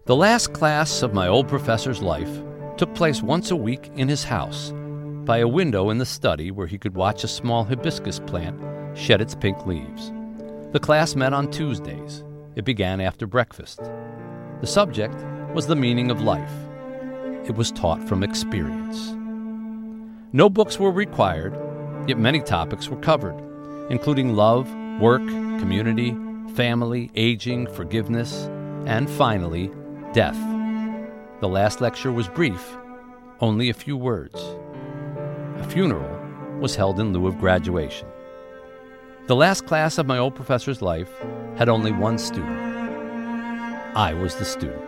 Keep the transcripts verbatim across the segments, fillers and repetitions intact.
The last class of my old professor's life took place once a week in his house, by a window in the study where he could watch a small hibiscus plant shed its pink leaves. The class met on Tuesdays. It began after breakfast. The subject was the meaning of life. It was taught from experience. No books were required, yet many topics were covered, including love, work, community, family, aging, forgiveness, and finally, death. The last lecture was brief, only a few words. A funeral was held in lieu of graduation. The last class of my old professor's life had only one student. I was the student.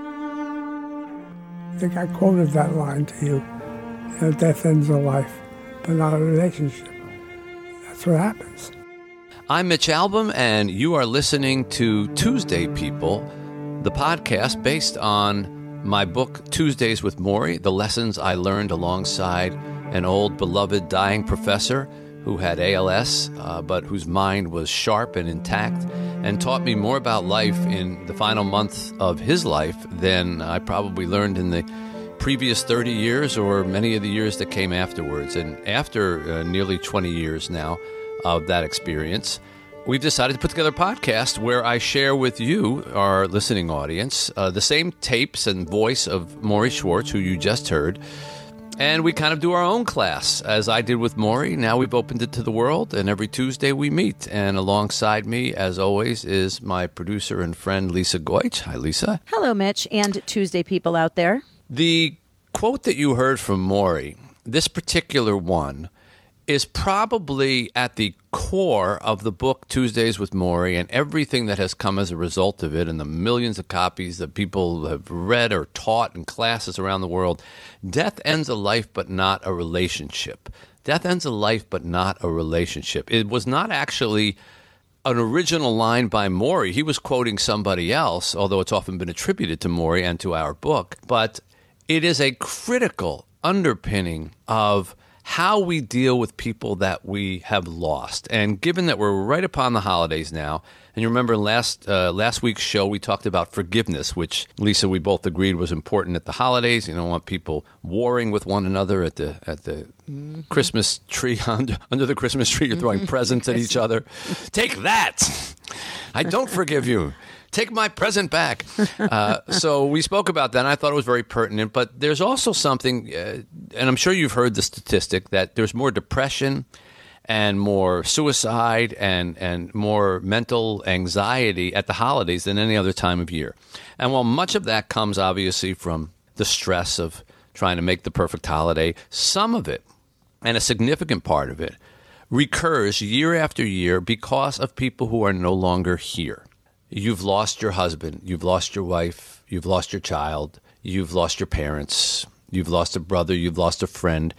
I think I quoted that line to you. You know, death ends a life, but not a relationship. That's what happens. I'm Mitch Albom, and you are listening to Tuesday People, the podcast based on my book, Tuesdays with Morrie, the lessons I learned alongside an old, beloved, dying professor who had A L S, uh, but whose mind was sharp and intact, and taught me more about life in the final month of his life than I probably learned in the previous thirty years or many of the years that came afterwards. And after uh, nearly twenty years now of that experience, we've decided to put together a podcast where I share with you, our listening audience, uh, the same tapes and voice of Morrie Schwartz, who you just heard. And we kind of do our own class, as I did with Morrie. Now we've opened it to the world, and every Tuesday we meet. And alongside me, as always, is my producer and friend, Lisa Goich. Hi, Lisa. Hello, Mitch, and Tuesday people out there. The quote that you heard from Morrie, this particular one, is probably at the core of the book Tuesdays with Morrie and everything that has come as a result of it and the millions of copies that people have read or taught in classes around the world. Death ends a life but not a relationship. Death ends a life but not a relationship. It was not actually an original line by Morrie. He was quoting somebody else, although it's often been attributed to Morrie and to our book. But it is a critical underpinning of how we deal with people that we have lost. And given that we're right upon the holidays now, and you remember last uh, last week's show, we talked about forgiveness, which, Lisa, we both agreed was important at the holidays. You don't want people warring with one another at the at the mm-hmm. Christmas tree. Under, under the Christmas tree, you're throwing presents at each other. Take that! I don't forgive you. Take my present back. Uh, so we spoke about that, and I thought it was very pertinent. But there's also something, uh, and I'm sure you've heard the statistic, that there's more depression and more suicide and, and more mental anxiety at the holidays than any other time of year. And while much of that comes, obviously, from the stress of trying to make the perfect holiday, some of it, and a significant part of it, recurs year after year because of people who are no longer here. You've lost your husband, you've lost your wife, you've lost your child, you've lost your parents, you've lost a brother, you've lost a friend.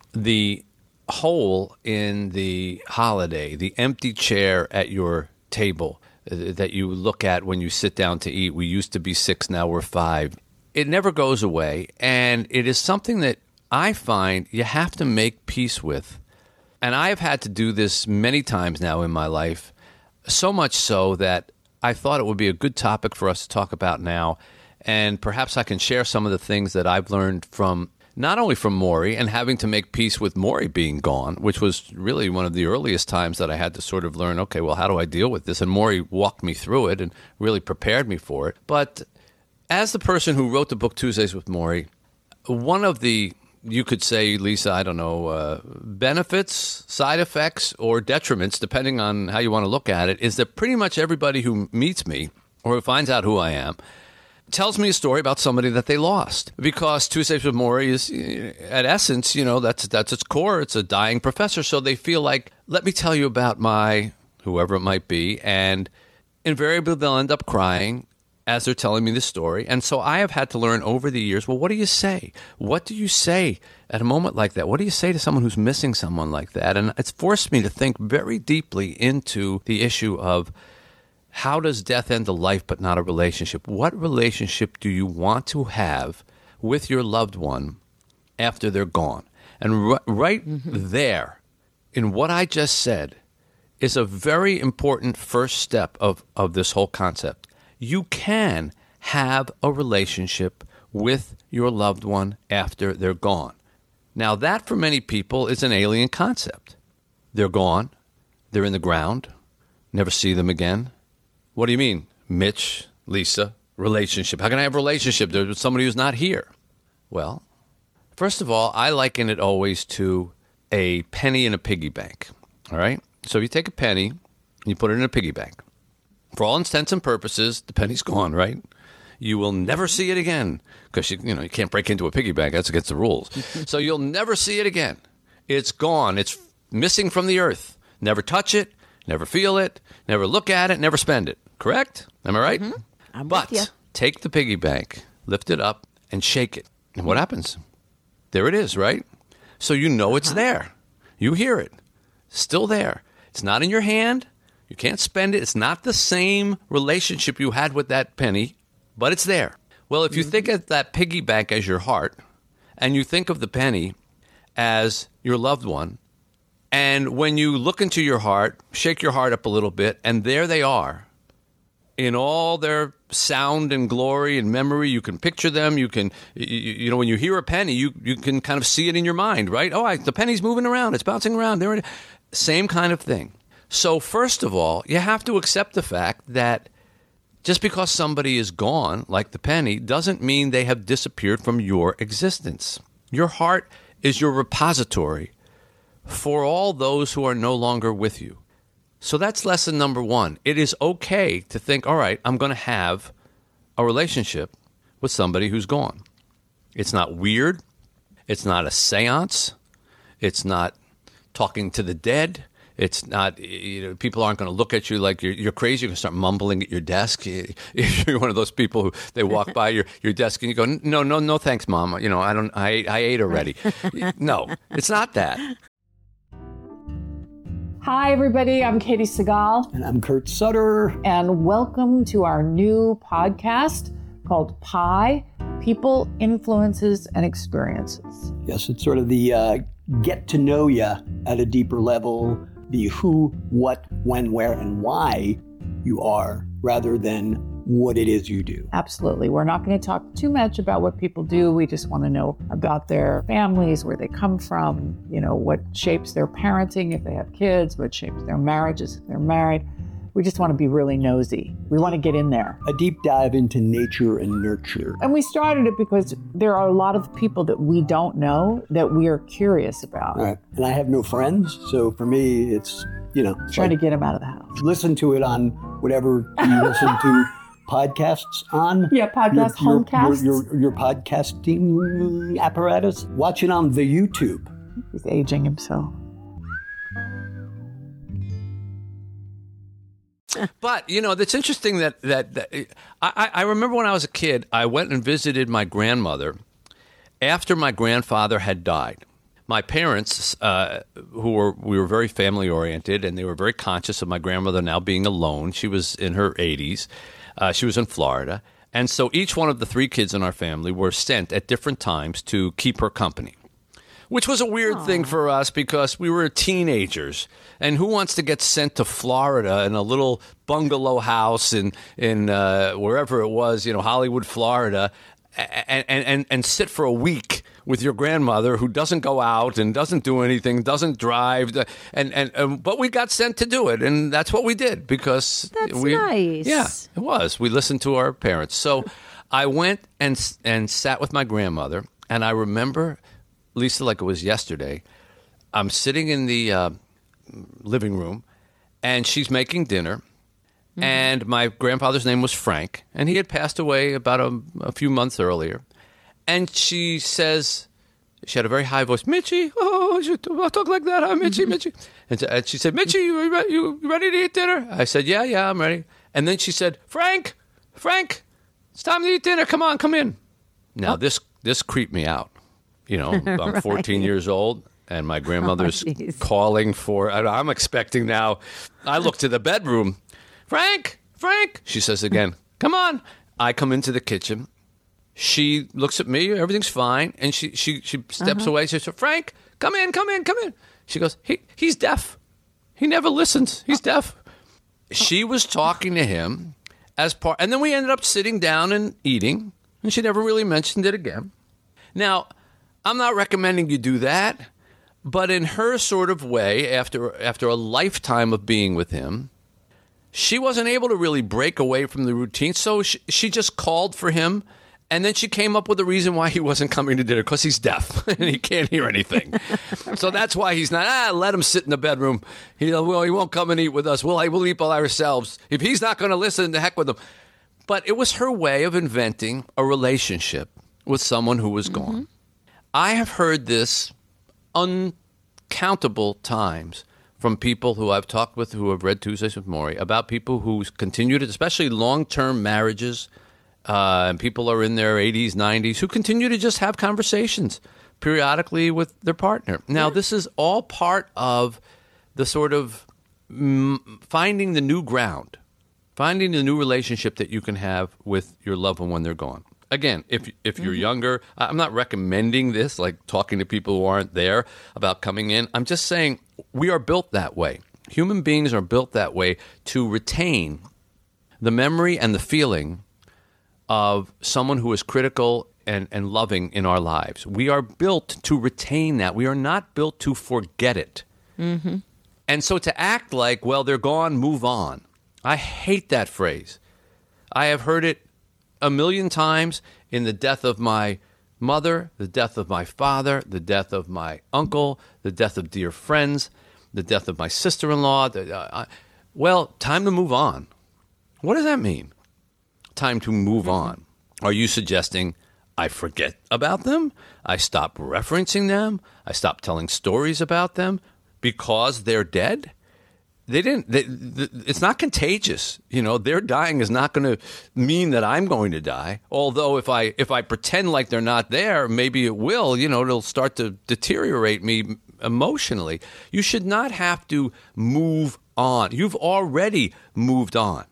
The hole in the holiday, the empty chair at your table that you look at when you sit down to eat, we used to be six, now we're five. It never goes away, and it is something that I find you have to make peace with. And I have had to do this many times now in my life, so much so that I thought it would be a good topic for us to talk about now, and perhaps I can share some of the things that I've learned from, not only from Morrie and having to make peace with Morrie being gone, which was really one of the earliest times that I had to sort of learn, okay, well, how do I deal with this? And Morrie walked me through it and really prepared me for it. But as the person who wrote the book Tuesdays with Morrie, one of the, you could say, Lisa, I don't know, uh, benefits, side effects, or detriments, depending on how you want to look at it, is that pretty much everybody who meets me or who finds out who I am tells me a story about somebody that they lost. Because Tuesdays with Morrie is, at essence, you know, that's that's its core. It's a dying professor. So they feel like, let me tell you about my, whoever it might be, and invariably they'll end up crying as they're telling me the story. And so I have had to learn over the years, well, what do you say? What do you say at a moment like that? What do you say to someone who's missing someone like that? And it's forced me to think very deeply into the issue of, how does death end a life but not a relationship? What relationship do you want to have with your loved one after they're gone? And r- right mm-hmm. there, in what I just said, is a very important first step of, of this whole concept. You can have a relationship with your loved one after they're gone. Now, that for many people is an alien concept. They're gone. They're in the ground. Never see them again. What do you mean, Mitch, Lisa, relationship? How can I have a relationship with somebody who's not here? Well, first of all, I liken it always to a penny in a piggy bank. All right? So you take a penny and you put it in a piggy bank. For all intents and purposes, the penny's gone, right? You will never see it again because you, you know you can't break into a piggy bank. That's against the rules. So you'll never see it again. It's gone. It's missing from the earth. Never touch it. Never feel it. Never look at it. Never spend it. Correct? Am I right? Mm-hmm. I'm but with you. Take the piggy bank, lift it up, and shake it. And what happens? There it is, right? So you know it's there. You hear it. Still there. It's not in your hand. You can't spend it. It's not the same relationship you had with that penny, but it's there. Well, if you think of that piggy bank as your heart, and you think of the penny as your loved one, and when you look into your heart, shake your heart up a little bit, and there they are in all their sound and glory and memory. You can picture them. You can, you, you know, when you hear a penny, you, you can kind of see it in your mind, right? Oh, I, the penny's moving around. It's bouncing around. There it is. Same kind of thing. So first of all, you have to accept the fact that just because somebody is gone, like the penny, doesn't mean they have disappeared from your existence. Your heart is your repository for all those who are no longer with you. So that's lesson number one. It is okay to think, all right, I'm going to have a relationship with somebody who's gone. It's not weird. It's not a seance. It's not talking to the dead. It's not, you know, people aren't going to look at you like you're, you're crazy. You're going to start mumbling at your desk. You're one of those people who, they walk by your, your desk and you go, no, no, no, thanks, Mama. You know, I don't, I, I ate already. No, it's not that. Hi, everybody. I'm Katie Segal. And I'm Kurt Sutter. And welcome to our new podcast called Pi, People, Influences, and Experiences. Yes, it's sort of the uh, get to know you at a deeper level, the who, what, when, where, and why you are, rather than what it is you do. Absolutely. We're not going to talk too much about what people do. We just want to know about their families, where they come from, you know, what shapes their parenting if they have kids, what shapes their marriages if they're married. We just want to be really nosy. We want to get in there. A deep dive into nature and nurture. And we started it because there are a lot of people that we don't know that we are curious about. All right. And I have no friends, so for me, it's, you know. Trying like, to get them out of the house. Listen to it on whatever you listen to podcasts on. Yeah, podcast, your, your, homecasts. Your, your, your podcasting apparatus. Watch it on the YouTube. He's aging himself. But, you know, that's interesting that, that, that I, I remember when I was a kid, I went and visited my grandmother after my grandfather had died. My parents, uh, who were, we were very family oriented, and they were very conscious of my grandmother now being alone. She was in her eighties. Uh, she was in Florida. And so each one of the three kids in our family were sent at different times to keep her company, which was a weird Aww. thing for us because we were teenagers. And who wants to get sent to Florida in a little bungalow house in, in uh, wherever it was, you know, Hollywood, Florida, and, and, and sit for a week with your grandmother who doesn't go out and doesn't do anything, doesn't drive. And, and, and But we got sent to do it, and that's what we did because That's we, nice. Yeah, it was. We listened to our parents. So I went and and sat with my grandmother, and I remember, Lisa, like it was yesterday, I'm sitting in the uh, living room, and she's making dinner, mm-hmm. and my grandfather's name was Frank, and he had passed away about a, a few months earlier. And she says, she had a very high voice, Mitchie, oh, you talk like that, huh, Mitchie, Mitchie. And, and she said, Mitchie, you, re- you ready to eat dinner? I said, yeah, yeah, I'm ready. And then she said, Frank, Frank, it's time to eat dinner. Come on, come in. Now, oh. this this creeped me out. You know, I'm right. fourteen years old, and my grandmother's oh, calling for, I'm expecting now, I look to the bedroom, Frank, Frank, she says again, come on. I come into the kitchen. She looks at me, everything's fine, and she she, she steps uh-huh. away. She says, Frank, come in, come in, come in. She goes, he he's deaf. He never listens. He's deaf. She was talking to him as part, and then we ended up sitting down and eating, and she never really mentioned it again. Now, I'm not recommending you do that, but in her sort of way, after after a lifetime of being with him, she wasn't able to really break away from the routine, so she, she just called for him, and then she came up with a reason why he wasn't coming to dinner, because he's deaf, and he can't hear anything. Okay. So that's why he's not, ah, let him sit in the bedroom. He, well, he won't come and eat with us. We'll, we'll eat by ourselves. If he's not going to listen, the heck with him. But it was her way of inventing a relationship with someone who was mm-hmm. gone. I have heard this uncountable times from people who I've talked with who have read Tuesdays with Morrie about people who continue to, especially long-term marriages, uh, and people are in their eighties, nineties, who continue to just have conversations periodically with their partner. Now, yeah. this is all part of the sort of mm, finding the new ground, finding the new relationship that you can have with your loved one when they're gone. Again, if if you're mm-hmm. younger, I'm not recommending this, like talking to people who aren't there about coming in. I'm just saying we are built that way. Human beings are built that way to retain the memory and the feeling of someone who is critical and, and loving in our lives. We are built to retain that. We are not built to forget it. Mm-hmm. And so to act like, well, they're gone, move on. I hate that phrase. I have heard it a million times in the death of my mother, the death of my father, the death of my uncle, the death of dear friends, the death of my sister-in-law. The, uh, well, time to move on. What does that mean? Time to move on. Are you suggesting I forget about them? I stop referencing them? I stop telling stories about them because they're dead? They didn't. They, it's not contagious, you know. Their dying is not going to mean that I'm going to die. Although, if I if I pretend like they're not there, maybe it will. You know, it'll start to deteriorate me emotionally. You should not have to move on. You've already moved on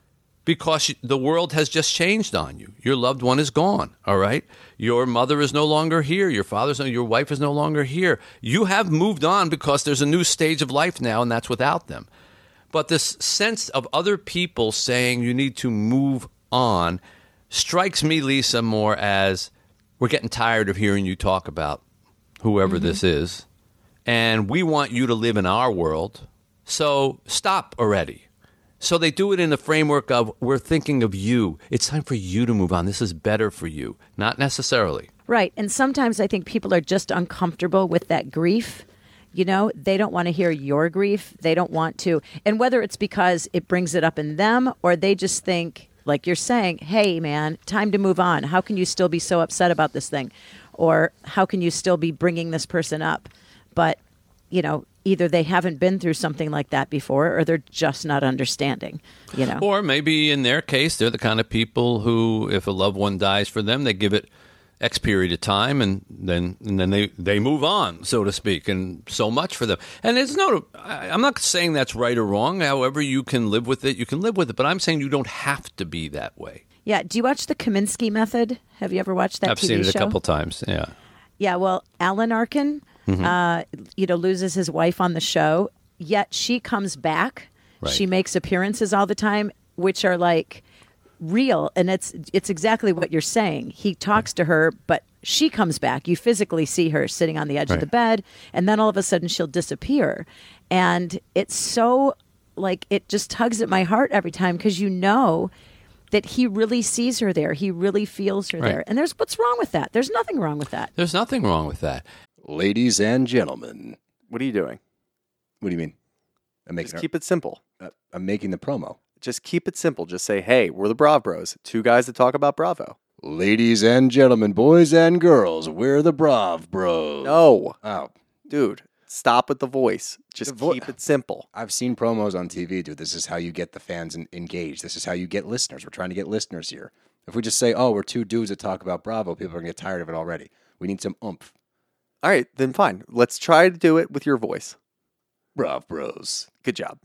because the world has just changed on you. Your loved one is gone. All right. Your mother is no longer here. Your father's no, your wife is no longer here. You have moved on because there's a new stage of life now, and that's without them. But this sense of other people saying you need to move on strikes me, Lisa, more as we're getting tired of hearing you talk about whoever mm-hmm. this is, and we want you to live in our world, so stop already. So they do it in the framework of, we're thinking of you. It's time for you to move on. This is better for you. Not necessarily. Right. And sometimes I think people are just uncomfortable with that grief. You know, they don't want to hear your grief. They don't want to. And whether it's because it brings it up in them or they just think, like you're saying, hey, man, time to move on. How can you still be so upset about this thing? Or how can you still be bringing this person up? But, you know, either they haven't been through something like that before or they're just not understanding, you know. Or maybe in their case, they're the kind of people who, if a loved one dies for them, they give it X period of time and then and then they, they move on, so to speak, and so much for them. And it's no, I'm not saying that's right or wrong. However you can live with it, you can live with it. But I'm saying you don't have to be that way. Yeah. Do you watch the Kaminsky Method? Have you ever watched that I've T V show? I've seen it a couple times, yeah. Yeah, well, Alan Arkin, mm-hmm. uh, you know, loses his wife on the show, yet she comes back. Right. She makes appearances all the time, which are like real. And it's it's exactly what you're saying. He talks to her, but she comes back. You physically see her sitting on the edge right. of the bed, and then all of a sudden she'll disappear. And it's so, like, it just tugs at my heart every time because you know that he really sees her there. He really feels her right. there. And there's what's wrong with that? There's nothing wrong with that. There's nothing wrong with that. Ladies and gentlemen. What are you doing? What do you mean? I'm making Just keep it simple. Uh, I'm making the promo. Just keep it simple. Just say, hey, we're the Brav Bros. Two guys that talk about Bravo. Ladies and gentlemen, boys and girls, we're the Brav Bros. No. Oh. Dude, stop with the voice. Just the vo- keep it simple. I've seen promos on T V, dude. This is how you get the fans in- engaged. This is how you get listeners. We're trying to get listeners here. If we just say, oh, we're two dudes that talk about Bravo, people are going to get tired of it already. We need some oomph. All right, then fine. Let's try to do it with your voice. Brav Bros. Good job.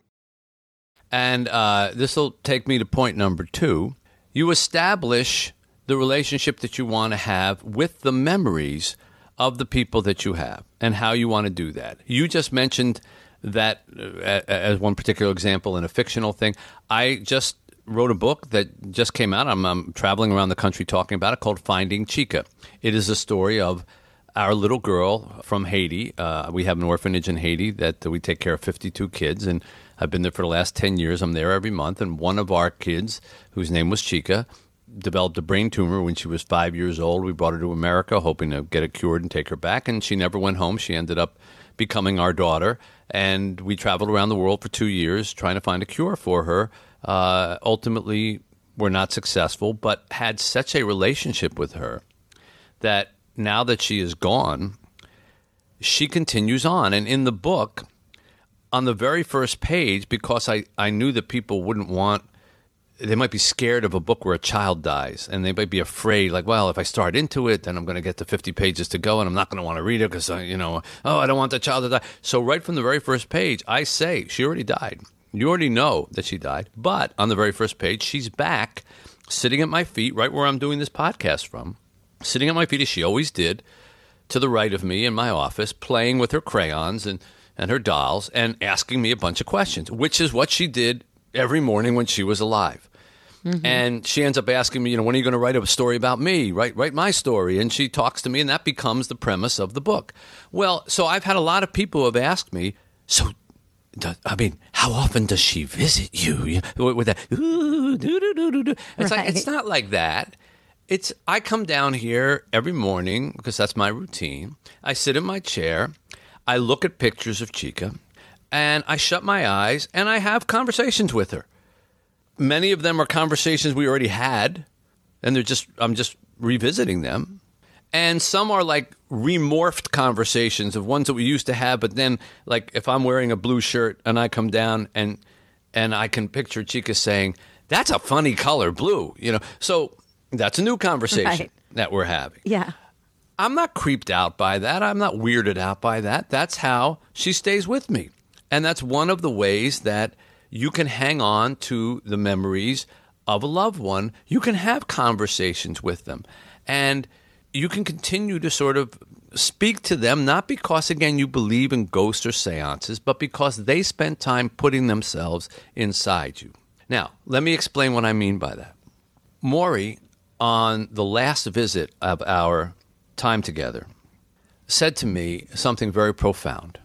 And uh, this will take me to point number two. You establish the relationship that you want to have with the memories of the people that you have and how you want to do that. You just mentioned that uh, as one particular example in a fictional thing. I just wrote a book that just came out. I'm, I'm traveling around the country talking about it, called Finding Chica. It is a story of our little girl from Haiti. Uh, we have an orphanage in Haiti that we take care of fifty-two kids, and I've been there for the last ten years. I'm there every month, and one of our kids, whose name was Chica, developed a brain tumor when she was five years old. We brought her to America, hoping to get it cured and take her back, and she never went home. She ended up becoming our daughter, and we traveled around the world for two years trying to find a cure for her. Uh, ultimately, we're not successful, but had such a relationship with her that now that she is gone, she continues on. And in the book, on the very first page, because I, I knew that people wouldn't want, they might be scared of a book where a child dies, and they might be afraid, like, well, if I start into it, then I'm going to get to fifty pages to go, and I'm not going to want to read it because, you know, oh, I don't want the child to die. So right from the very first page, I say, she already died. You already know that she died. But on the very first page, she's back, sitting at my feet, right where I'm doing this podcast from, sitting at my feet as she always did, to the right of me in my office, playing with her crayons and, and her dolls and asking me a bunch of questions, which is what she did every morning when she was alive. Mm-hmm. And she ends up asking me, you know, when are you going to write a story about me? Write, write my story. And she talks to me, and that becomes the premise of the book. Well, so I've had a lot of people who have asked me, so, I mean, how often does she visit you? You know, with that, ooh, doo, doo, doo, doo. It's Right. like, it's not like that. It's, I come down here every morning because that's my routine. I sit in my chair. I look at pictures of Chica, and I shut my eyes, and I have conversations with her. Many of them are conversations we already had, and they're just I'm just revisiting them. And some are like remorphed conversations of ones that we used to have, but then, like, if I'm wearing a blue shirt and I come down and and I can picture Chica saying, "That's a funny color, blue," you know. So that's a new conversation Right. that we're having. Yeah. I'm not creeped out by that. I'm not weirded out by that. That's how she stays with me. And that's one of the ways that you can hang on to the memories of a loved one. You can have conversations with them. And you can continue to sort of speak to them, not because, again, you believe in ghosts or seances, but because they spent time putting themselves inside you. Now, let me explain what I mean by that. Maury, on the last visit of our time together, said to me something very profound.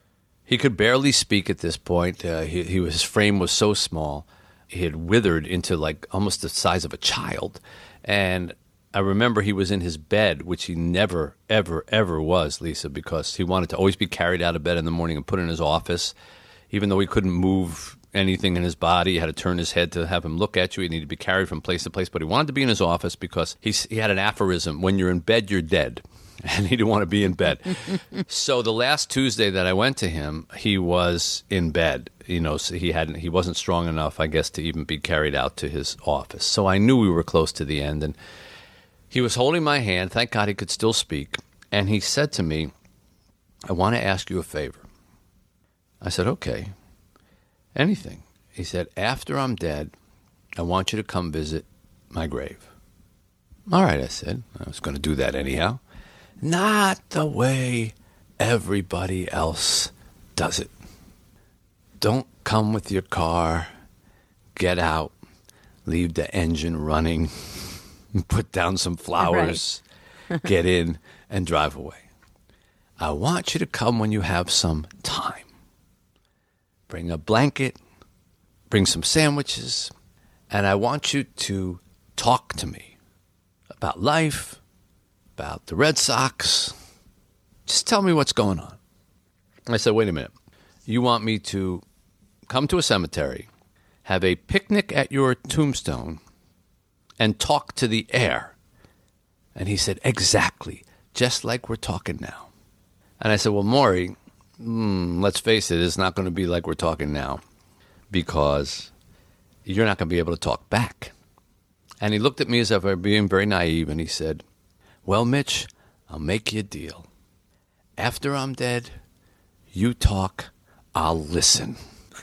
He could barely speak at this point. Uh, he, he was, his frame was so small. He had withered into like almost the size of a child. And I remember he was in his bed, which he never, ever, ever was, Lisa, because he wanted to always be carried out of bed in the morning and put in his office. Even though he couldn't move anything in his body, you had to turn his head to have him look at you. He needed to be carried from place to place. But he wanted to be in his office because he's, he had an aphorism, when you're in bed, you're dead. And he didn't want to be in bed. So the last Tuesday that I went to him, he was in bed. You know, so he hadn't. He wasn't strong enough, I guess, to even be carried out to his office. So I knew we were close to the end. And he was holding my hand. Thank God he could still speak. And he said to me, "I want to ask you a favor." I said, "Okay. Anything." He said, "After I'm dead, I want you to come visit my grave." All right, I said. I was going to do that anyhow. "Not the way everybody else does it. Don't come with your car, get out, leave the engine running, put down some flowers, right. Get in, and drive away. I want you to come when you have some time. Bring a blanket, bring some sandwiches, and I want you to talk to me about life, about the Red Sox. Just tell me what's going on." I said, "Wait a minute. You want me to come to a cemetery, have a picnic at your tombstone, and talk to the air?" And he said, "Exactly, just like we're talking now." And I said, "Well, Maury, mm, let's face it, it's not going to be like we're talking now because you're not going to be able to talk back." And he looked at me as if I were being very naive, and he said, "Well, Mitch, I'll make you a deal. After I'm dead, you talk, I'll listen."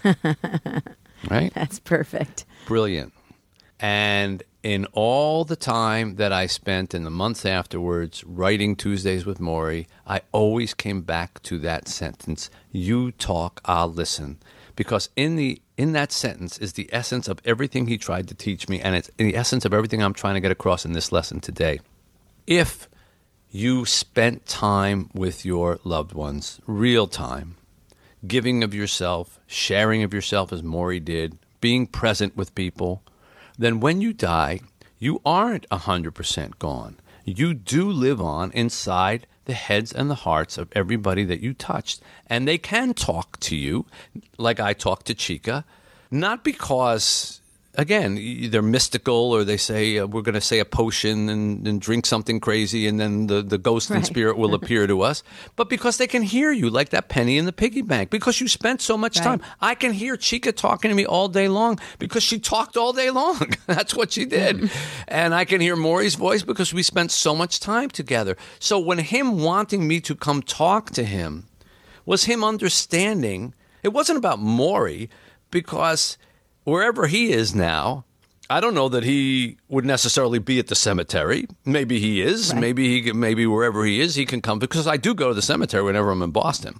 Right? That's perfect. Brilliant. And in all the time that I spent in the months afterwards writing Tuesdays with Maury, I always came back to that sentence, "You talk, I'll listen." Because in the in that sentence is the essence of everything he tried to teach me, and it's the essence of everything I'm trying to get across in this lesson today. If you spent time with your loved ones, real time, giving of yourself, sharing of yourself as Maury did, being present with people, then when you die, you aren't one hundred percent gone. You do live on inside the heads and the hearts of everybody that you touched. And they can talk to you, like I talked to Chica, not because, again, they're mystical or they say, uh, we're going to say a potion and, and drink something crazy and then the, the ghost and Right. spirit will appear to us, but because they can hear you like that penny in the piggy bank, because you spent so much Right. time. I can hear Chica talking to me all day long because she talked all day long. That's what she did. And I can hear Maury's voice because we spent so much time together. So when him wanting me to come talk to him was him understanding, it wasn't about Maury, because wherever he is now, I don't know that he would necessarily be at the cemetery. Maybe he is. Right. Maybe he, maybe wherever he is, he can come, because I do go to the cemetery whenever I'm in Boston.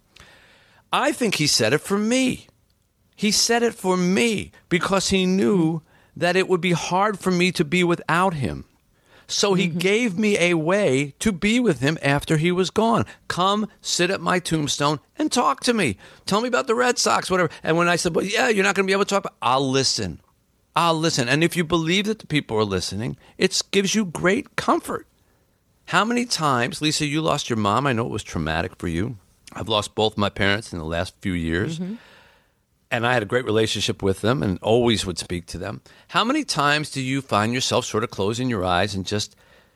I think he said it for me. He said it for me because he knew that it would be hard for me to be without him. So he Mm-hmm. gave me a way to be with him after he was gone. Come sit at my tombstone and talk to me. Tell me about the Red Sox, whatever. And when I said, well, yeah, you're not going to be able to talk, about, I'll listen. I'll listen. And if you believe that the people are listening, it gives you great comfort. How many times, Lisa, you lost your mom? I know it was traumatic for you. I've lost both my parents in the last few years. Mm-hmm. And I had a great relationship with them and always would speak to them. How many times do you find yourself sort of closing your eyes and just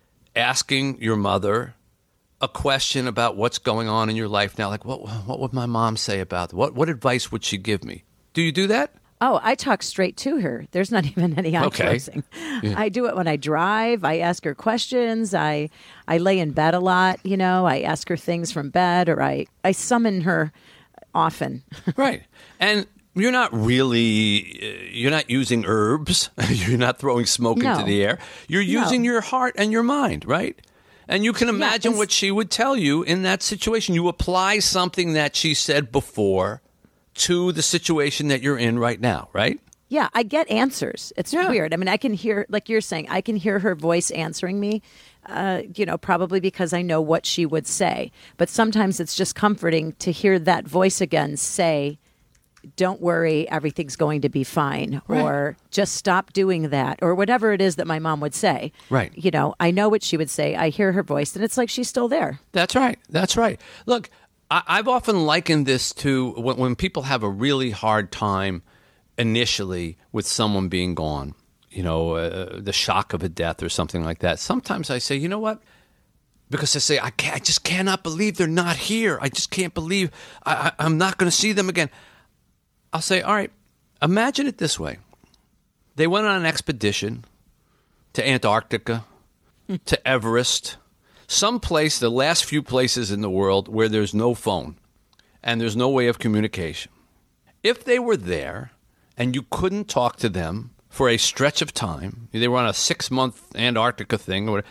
asking your mother a question about what's going on in your life now? Like, what what would my mom say about that? What, what advice would she give me? Do you do that? Oh, I talk straight to her. There's not even any eye Okay. closing. Yeah. I do it when I drive. I ask her questions. I I lay in bed a lot, you know. I ask her things from bed, or I, I summon her often. Right. And you're not really, uh, you're not using herbs. You're not throwing smoke No. into the air. You're using No. your heart and your mind, right? And you can imagine it's- what she would tell you in that situation. You apply something that she said before to the situation that you're in right now, right? Yeah, I get answers. It's Yeah. weird. I mean, I can hear, like you're saying, I can hear her voice answering me, uh, you know, probably because I know what she would say. But sometimes it's just comforting to hear that voice again say, don't worry, everything's going to be fine, Right. or just stop doing that, or whatever it is that my mom would say. Right. You know, I know what she would say. I hear her voice, and it's like she's still there. That's right. That's right. Look, I, I've often likened this to when, when people have a really hard time initially with someone being gone, you know, uh, the shock of a death or something like that. Sometimes I say, you know what? Because they say, I, can't, I just cannot believe they're not here. I just can't believe I, I, I'm not going to see them again. I'll say, all right, imagine it this way. They went on an expedition to Antarctica, to Everest, someplace, the last few places in the world where there's no phone and there's no way of communication. If they were there and you couldn't talk to them for a stretch of time, they were on a six-month Antarctica thing, or whatever,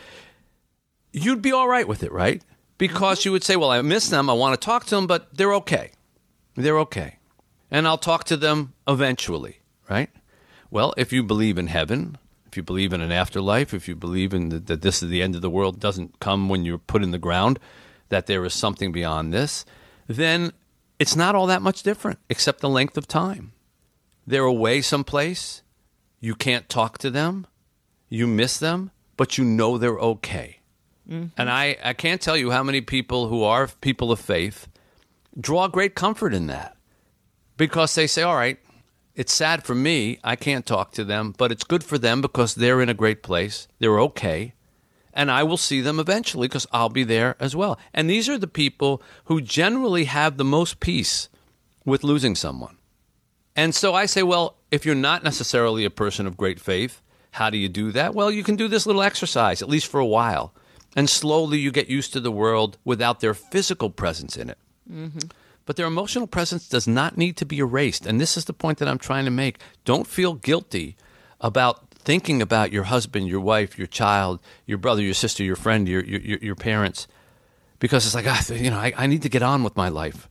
you'd be all right with it, right? Because you would say, well, I miss them, I want to talk to them, but they're okay. They're okay. And I'll talk to them eventually, right? Well, if you believe in heaven, if you believe in an afterlife, if you believe in the, that this is the end of the world, doesn't come when you're put in the ground, that there is something beyond this, then it's not all that much different, except the length of time. They're away someplace, you can't talk to them, you miss them, but you know they're okay. Mm-hmm. And I, I can't tell you how many people who are people of faith draw great comfort in that. Because they say, all right, it's sad for me, I can't talk to them, but it's good for them because they're in a great place, they're okay, and I will see them eventually because I'll be there as well. And these are the people who generally have the most peace with losing someone. And so I say, well, if you're not necessarily a person of great faith, how do you do that? Well, you can do this little exercise, at least for a while, and slowly you get used to the world without their physical presence in it. Mm-hmm. But their emotional presence does not need to be erased. And this is the point that I'm trying to make. Don't feel guilty about thinking about your husband, your wife, your child, your brother, your sister, your friend, your your, your parents. Because it's like, ah, you know, I, I need to get on with my life.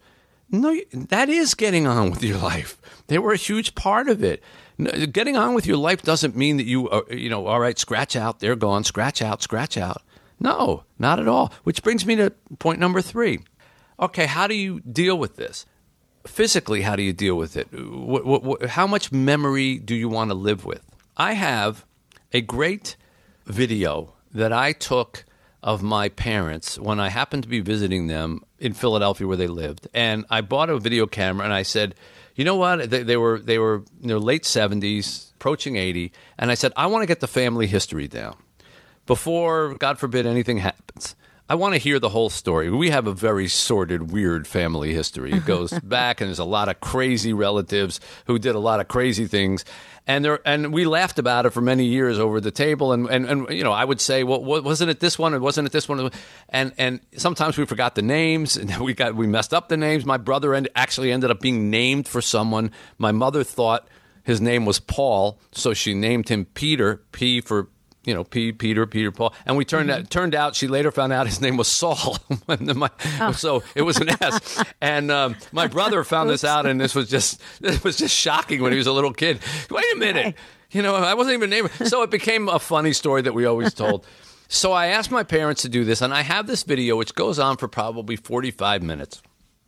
No, that is getting on with your life. They were a huge part of it. Getting on with your life doesn't mean that you, are, you know, all right, scratch out, they're gone, scratch out, scratch out. No, not at all. Which brings me to point number three. Okay, how do you deal with this? Physically, how do you deal with it? What, what, what, how much memory do you want to live with? I have a great video that I took of my parents when I happened to be visiting them in Philadelphia where they lived. And I bought a video camera and I said, you know what? They, they were they were in their late seventies, approaching eighty. And I said, I want to get the family history down before, God forbid, anything happens. I want to hear the whole story. We have a very sordid, weird family history. It goes back, and there's a lot of crazy relatives who did a lot of crazy things. And there, and we laughed about it for many years over the table. And, and, and you know, I would say, well, wasn't it this one? Or wasn't it this one? And and sometimes we forgot the names, and we got we messed up the names. My brother end, actually ended up being named for someone. My mother thought his name was Paul, so she named him Peter, P for you know, P, Peter, Peter, Paul. And we turned mm-hmm. out, turned out, she later found out his name was Saul. my, oh. So it was an S. And um, my brother found this out, and this was just, it was just shocking when he was a little kid. Wait a minute. Hey. You know, I wasn't even named. So it became a funny story that we always told. So I asked my parents to do this, and I have this video, which goes on for probably forty-five minutes.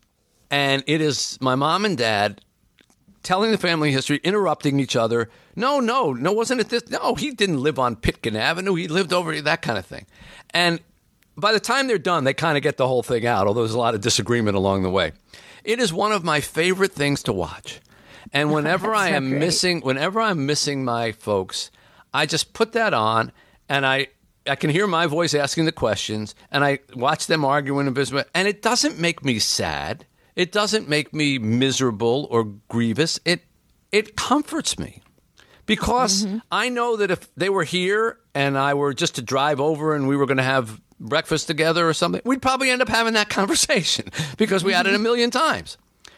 And it is my mom and dad telling the family history, interrupting each other. No, no, no, wasn't it this? No, he didn't live on Pitkin Avenue. He lived over that kind of thing. And by the time they're done, they kind of get the whole thing out, although there's a lot of disagreement along the way. It is one of my favorite things to watch. And whenever I am so missing, whenever I'm missing my folks, I just put that on, and I I can hear my voice asking the questions, and I watch them arguing and business, and it doesn't make me sad. It doesn't make me miserable or grievous. It it comforts me because mm-hmm. I know that if they were here and I were just to drive over and we were going to have breakfast together or something, we'd probably end up having that conversation because we mm-hmm. had it a million times.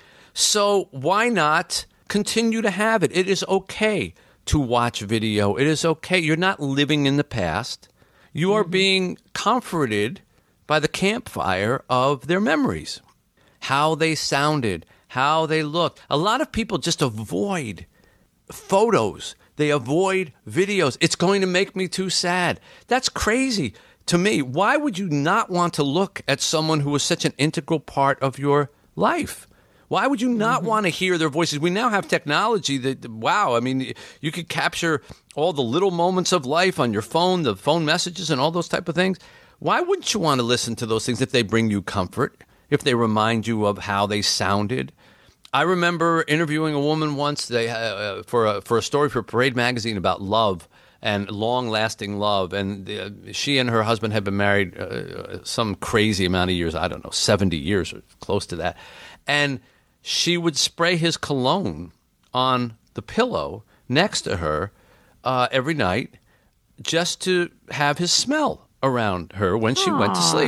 So why not continue to have it? It is okay to watch video. It is okay. You're not living in the past. You are mm-hmm. being comforted by the campfire of their memories. How they sounded, how they looked. A lot of people just avoid photos. They avoid videos. It's going to make me too sad. That's crazy to me. Why would you not want to look at someone who was such an integral part of your life? Why would you not mm-hmm. want to hear their voices? We now have technology that, wow, I mean, you could capture all the little moments of life on your phone, the phone messages and all those type of things. Why wouldn't you want to listen to those things if they bring you comfort? If they remind you of how they sounded. I remember interviewing a woman once they, uh, for, a, for a story for Parade magazine about love and long-lasting love. And uh, she and her husband had been married uh, some crazy amount of years, I don't know, seventy years or close to that. And she would spray his cologne on the pillow next to her uh, every night just to have his smell around her when she Aww. went to sleep.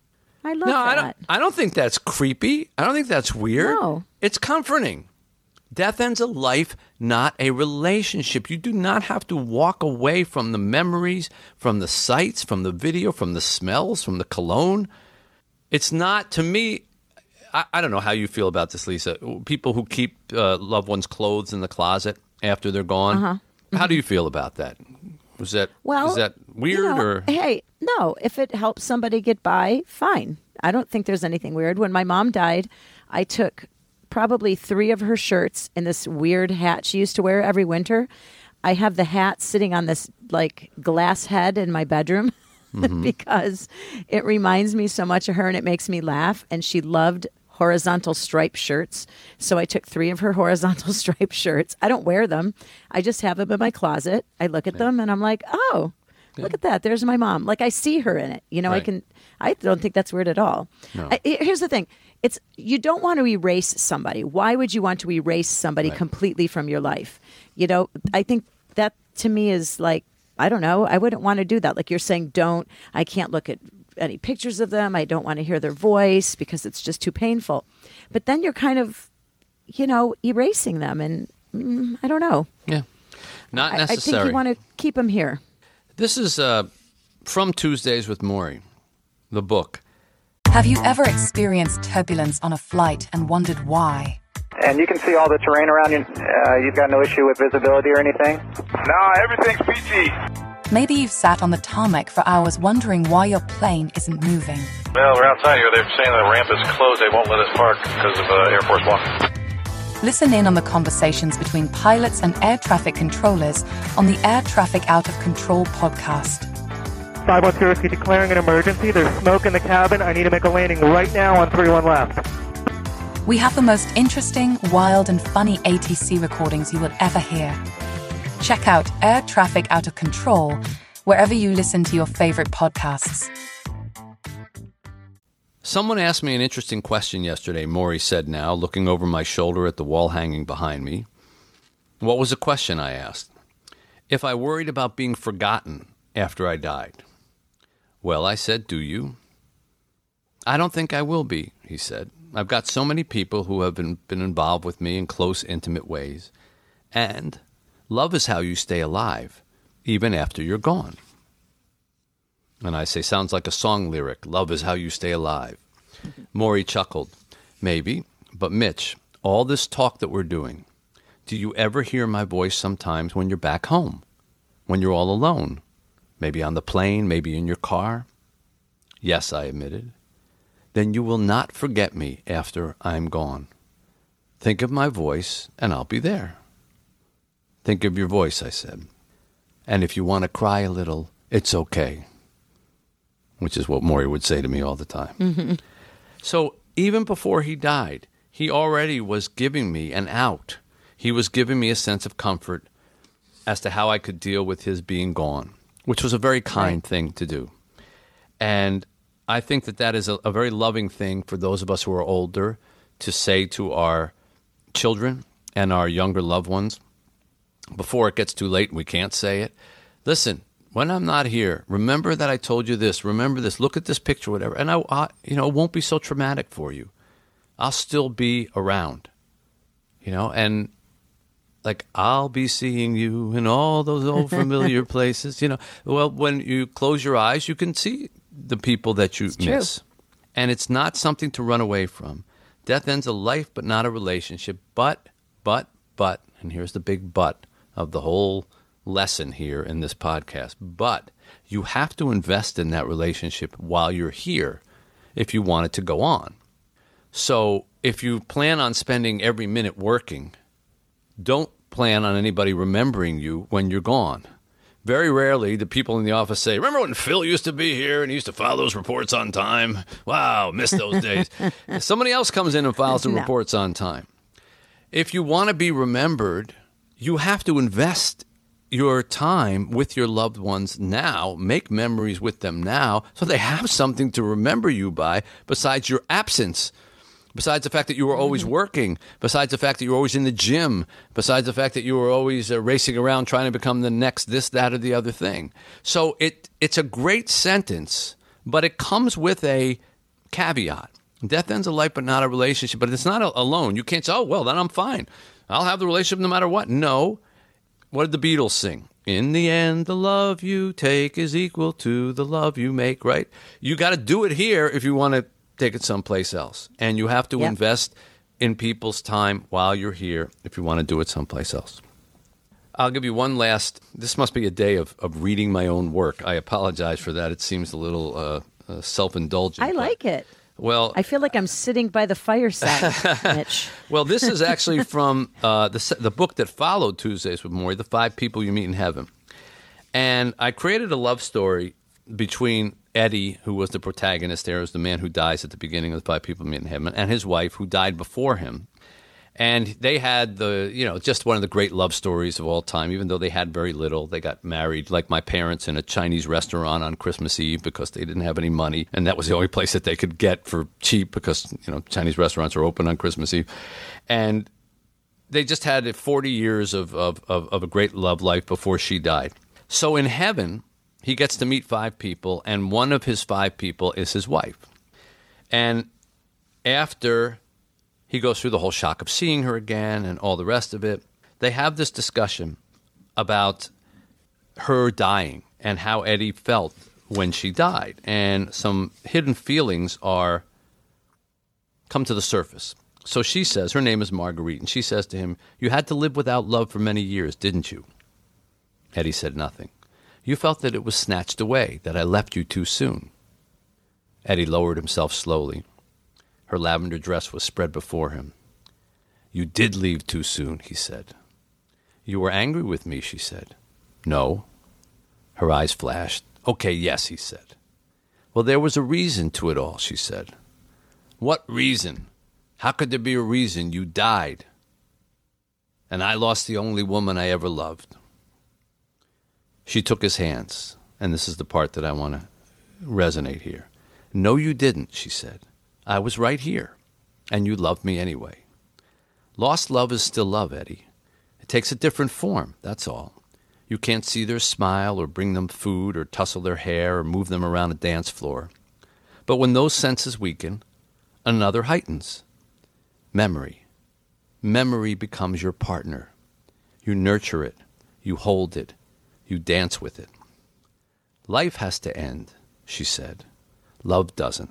I love no, that. I don't, I don't think that's creepy. I don't think that's weird. No. It's comforting. Death ends a life, not a relationship. You do not have to walk away from the memories, from the sights, from the video, from the smells, from the cologne. It's not, to me, I, I don't know how you feel about this, Lisa. People who keep uh, loved ones' clothes in the closet after they're gone. Uh-huh. Mm-hmm. How do you feel about that? Was that, well, is that weird? You know, or hey, no, if it helps somebody get by, fine. I don't think there's anything weird. When my mom died, I took probably three of her shirts in this weird hat she used to wear every winter. I have the hat sitting on this like glass head in my bedroom mm-hmm. because it reminds me so much of her and it makes me laugh. And she loved horizontal striped shirts. So I took three of her horizontal striped shirts. I don't wear them. I just have them in my closet. I look at yeah. them and I'm like, oh, yeah. look at that. There's my mom. Like I see her in it. You know, right. I can, I don't think that's weird at all. No. I, here's the thing. It's, you don't want to erase somebody. Why would you want to erase somebody right. completely from your life? You know, I think that to me is like, I don't know. I wouldn't want to do that. Like you're saying, don't, I can't look at any pictures of them. I don't want to hear their voice because it's just too painful. But then you're kind of, you know, erasing them. And mm, I don't know. Yeah, not necessary. I, I think you want to keep them here. This is uh, from Tuesdays with Morrie, the book. Have you ever experienced turbulence on a flight and wondered why? And you can see all the terrain around you. Uh, you've got no issue with visibility or anything? No, everything's peachy. Maybe you've sat on the tarmac for hours wondering why your plane isn't moving. Well, we're outside here. They're saying the ramp is closed. They won't let us park because of uh, Air Force One. Listen in on the conversations between pilots and air traffic controllers on the Air Traffic Out of Control podcast. five one zero, declaring an emergency. There's smoke in the cabin. I need to make a landing right now on three one left. We have the most interesting, wild, and funny A T C recordings you will ever hear. Check out Air Traffic Out of Control wherever you listen to your favorite podcasts. Someone asked me an interesting question yesterday, Maury said now, looking over my shoulder at the wall hanging behind me. What was the question, I asked? If I worried about being forgotten after I died. Well, I said, do you? I don't think I will be, he said. I've got so many people who have been, been involved with me in close, intimate ways. And love is how you stay alive, even after you're gone. And I say, sounds like a song lyric. Love is how you stay alive. Maury chuckled. Maybe, but Mitch, all this talk that we're doing, do you ever hear my voice sometimes when you're back home? When you're all alone? Maybe on the plane, maybe in your car? Yes, I admitted. Then you will not forget me after I'm gone. Think of my voice, and I'll be there. Think of your voice, I said. And if you want to cry a little, it's okay. Which is what Maury would say to me all the time. Mm-hmm. So even before he died, he already was giving me an out. He was giving me a sense of comfort as to how I could deal with his being gone, which was a very kind right. thing to do. And I think that that is a, a very loving thing for those of us who are older to say to our children and our younger loved ones before it gets too late and we can't say it. Listen, when I'm not here, remember that I told you this. Remember this. Look at this picture, whatever. And I, I you know, it won't be so traumatic for you. I'll still be around, you know, and like I'll be seeing you in all those old familiar places, you know. Well, when you close your eyes, you can see the people that you it's miss. True. And it's not something to run away from. Death ends a life, but not a relationship. But, but, but, and here's the big but of the whole lesson here in this podcast. But you have to invest in that relationship while you're here if you want it to go on. So if you plan on spending every minute working, don't plan on anybody remembering you when you're gone. Very rarely do people in the office say, remember when Phil used to be here and he used to file those reports on time? Wow, missed those days. Somebody else comes in and files the no. reports on time. If you want to be remembered, you have to invest your time with your loved ones now, make memories with them now, so they have something to remember you by besides your absence. Besides the fact that you were always working, besides the fact that you were always in the gym, besides the fact that you were always uh, racing around trying to become the next this, that, or the other thing. So it it's a great sentence, but it comes with a caveat. Death ends a life, but not a relationship. But it's not a- alone. You can't say, oh, well, then I'm fine. I'll have the relationship no matter what. No. What did the Beatles sing? In the end, the love you take is equal to the love you make, right? You got to do it here if you want to take it someplace else. And you have to yep. invest in people's time while you're here if you want to do it someplace else. I'll give you one last, this must be a day of, of reading my own work. I apologize for that. It seems a little uh, uh, self-indulgent. I like it. Well, I feel like I'm sitting by the fireside, Mitch. Well, this is actually from uh, the, the book that followed Tuesdays with Maury, The Five People You Meet in Heaven. And I created a love story between Eddie, who was the protagonist there, was the man who dies at the beginning of The Five People You Meet in Heaven, and his wife, who died before him. And they had the, you know, just one of the great love stories of all time, even though they had very little. They got married, like my parents, in a Chinese restaurant on Christmas Eve because they didn't have any money. And that was the only place that they could get for cheap because, you know, Chinese restaurants are open on Christmas Eve. And they just had forty years of, of, of, of a great love life before she died. So in heaven, he gets to meet five people, and one of his five people is his wife. And after he goes through the whole shock of seeing her again and all the rest of it, they have this discussion about her dying and how Eddie felt when she died. And some hidden feelings are come to the surface. So she says, her name is Marguerite, and she says to him, "You had to live without love for many years, didn't you?" Eddie said nothing. "You felt that it was snatched away, that I left you too soon." Eddie lowered himself slowly. Her lavender dress was spread before him. "You did leave too soon," he said. "You were angry with me," she said. "No." Her eyes flashed. "Okay, yes," he said. "Well, there was a reason to it all," she said. "What reason? How could there be a reason? You died. And I lost the only woman I ever loved." She took his hands, and this is the part that I want to resonate here. "No, you didn't," she said. "I was right here, and you loved me anyway. Lost love is still love, Eddie. It takes a different form, that's all. You can't see their smile or bring them food or tussle their hair or move them around a dance floor. But when those senses weaken, another heightens. Memory. Memory becomes your partner. You nurture it. You hold it. You dance with it. Life has to end," she said. "Love doesn't."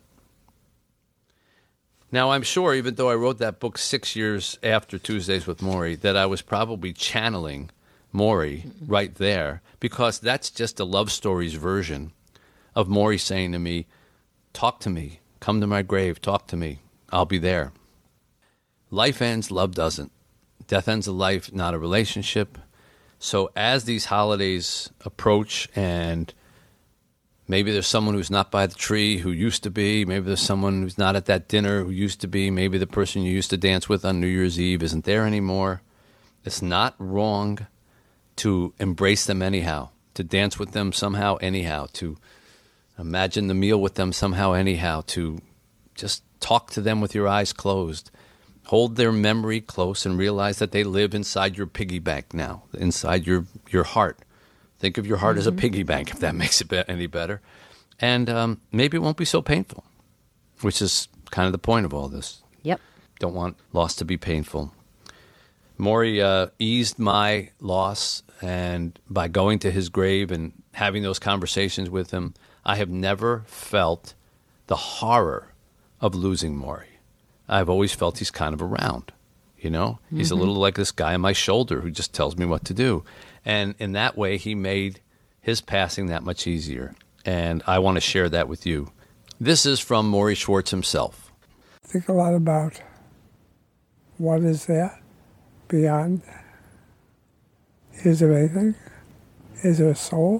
Now, I'm sure, even though I wrote that book six years after Tuesdays with Morrie, that I was probably channeling Morrie mm-hmm. right there, because that's just a love stories version of Morrie saying to me, "Talk to me. Come to my grave. Talk to me. I'll be there." Life ends, love doesn't. Death ends a life, not a relationship. So as these holidays approach, and maybe there's someone who's not by the tree who used to be, maybe there's someone who's not at that dinner who used to be, maybe the person you used to dance with on New Year's Eve isn't there anymore, it's not wrong to embrace them anyhow, to dance with them somehow anyhow, to imagine the meal with them somehow anyhow, to just talk to them with your eyes closed. Hold their memory close and realize that they live inside your piggy bank now, inside your, your heart. Think of your heart mm-hmm. as a piggy bank, if that makes it be- any better. And um, maybe it won't be so painful, which is kind of the point of all this. Yep. Don't want loss to be painful. Morrie uh, eased my loss, and by going to his grave and having those conversations with him, I have never felt the horror of losing Morrie. I've always felt he's kind of around, you know? Mm-hmm. He's a little like this guy on my shoulder who just tells me what to do. And in that way, he made his passing that much easier. And I want to share that with you. This is from Morrie Schwartz himself. Think a lot about what is there beyond. Is there anything? Is there a soul?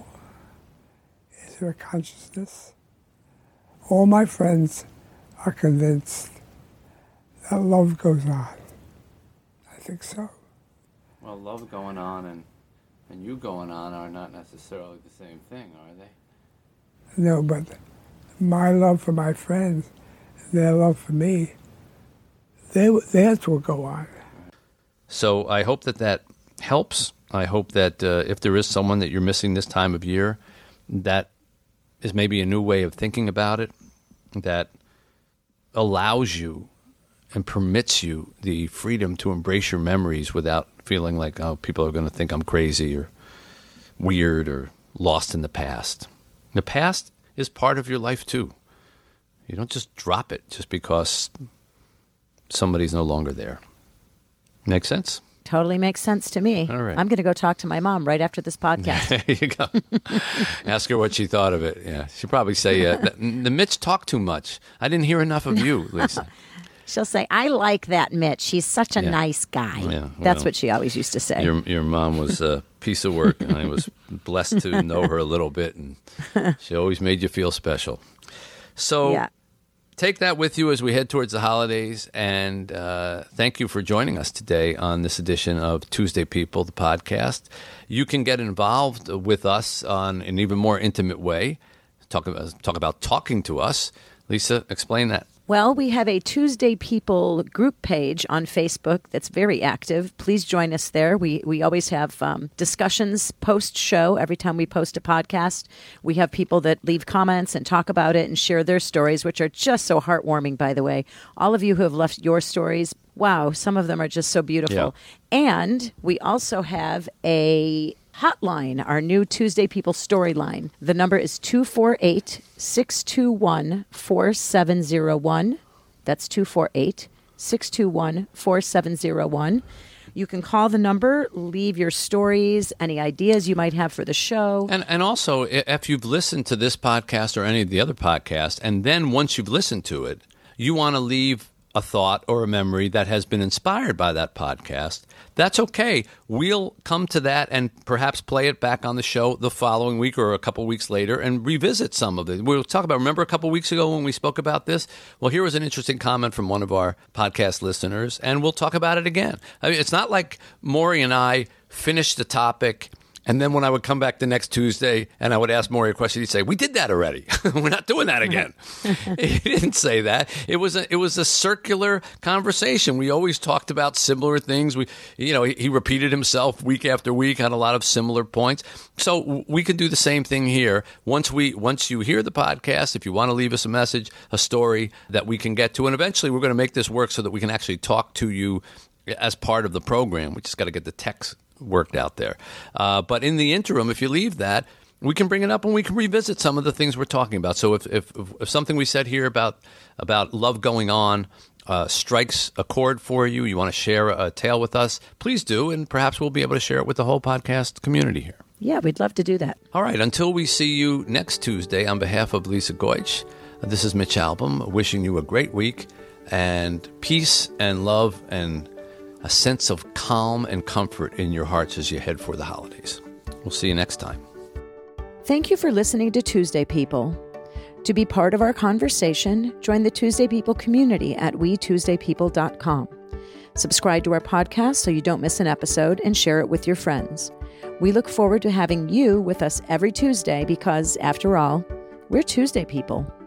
Is there a consciousness? All my friends are convinced that love goes on. I think so. Well, love going on and, and you going on are not necessarily the same thing, are they? No, but my love for my friends, their love for me, they, theirs will go on. So I hope that that helps. I hope that uh, if there is someone that you're missing this time of year, that is maybe a new way of thinking about it, that allows you and permits you the freedom to embrace your memories without feeling like, oh, people are going to think I'm crazy or weird or lost in the past. The past is part of your life, too. You don't just drop it just because somebody's no longer there. Make sense? Totally makes sense to me. All right. I'm going to go talk to my mom right after this podcast. There you go. Ask her what she thought of it. Yeah, she'll probably say, uh, the, the Mitch talked too much. I didn't hear enough of you, Lisa. She'll say, "I like that Mitch. He's such a yeah. nice guy." Yeah, well, that's what she always used to say. Your your mom was a piece of work, and I was blessed to know her a little bit, and she always made you feel special. So yeah. take that with you as we head towards the holidays, and uh, thank you for joining us today on this edition of Tuesday People, the podcast. You can get involved with us on an even more intimate way. Talk about, talk about talking to us. Lisa, explain that. Well, we have a Tuesday People group page on Facebook that's very active. Please join us there. We we always have um, discussions post-show. Every time we post a podcast, we have people that leave comments and talk about it and share their stories, which are just so heartwarming, by the way. All of you who have left your stories, wow, some of them are just so beautiful. Yeah. And we also have a hotline, our new Tuesday People storyline. The number is two four eight, six two one, four seven zero one. That's two four eight, six two one, four seven zero one. You can call the number, leave your stories, any ideas you might have for the show. And and also, if you've listened to this podcast or any of the other podcasts, and then once you've listened to it, you want to leave a thought or a memory that has been inspired by that podcast, that's okay. We'll come to that and perhaps play it back on the show the following week or a couple weeks later and revisit some of it. We'll talk about, remember a couple weeks ago when we spoke about this? Well, here was an interesting comment from one of our podcast listeners, and we'll talk about it again. I mean, it's not like Maury and I finished the topic, and then when I would come back the next Tuesday and I would ask Maury a question, he'd say, "We did that already. We're not doing that again." He didn't say that. It was a it was a circular conversation. We always talked about similar things. We, you know, he, he repeated himself week after week on a lot of similar points. So we can do the same thing here. Once we once you hear the podcast, if you want to leave us a message, a story that we can get to, and eventually we're going to make this work so that we can actually talk to you as part of the program. We just got to get the text worked out there. Uh, but in the interim, if you leave that, we can bring it up and we can revisit some of the things we're talking about. So if if, if something we said here about about love going on uh, strikes a chord for you, you want to share a tale with us, please do, and perhaps we'll be able to share it with the whole podcast community here. Yeah, we'd love to do that. All right, until we see you next Tuesday, on behalf of Lisa Goich, this is Mitch Albom wishing you a great week and peace and love and a sense of calm and comfort in your hearts as you head for the holidays. We'll see you next time. Thank you for listening to Tuesday People. To be part of our conversation, join the Tuesday People community at we tuesday people dot com. Subscribe to our podcast so you don't miss an episode and share it with your friends. We look forward to having you with us every Tuesday because, after all, we're Tuesday People.